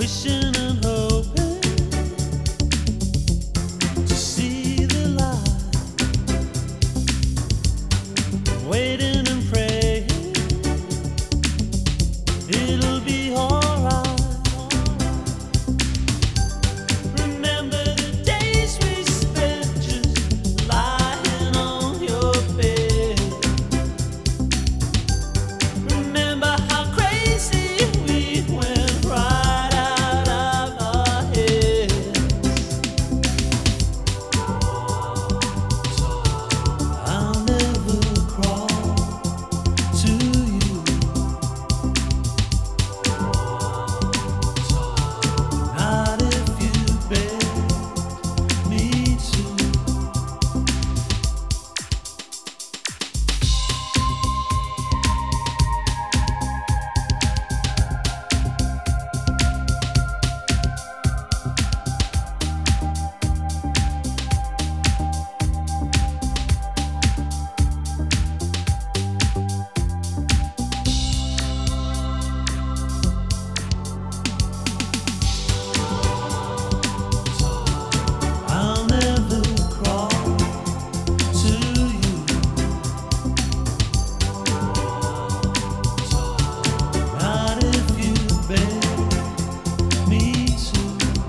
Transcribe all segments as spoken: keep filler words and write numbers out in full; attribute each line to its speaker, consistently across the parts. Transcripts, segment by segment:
Speaker 1: wishing and hoping to see the light, waiting and praying it'll be alright. Remember the days we spent just lying on your bed. Remember how crazy we went right out of our heads. I'll never crawl to you, not if you beg me to. I'll never crawl to you, not if you beg me to.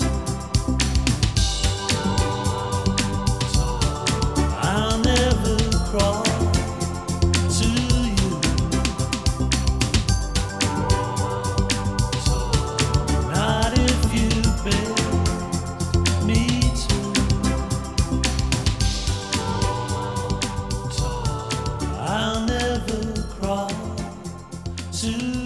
Speaker 1: I'll never crawl to you, not if you beg me to. I'll never crawl to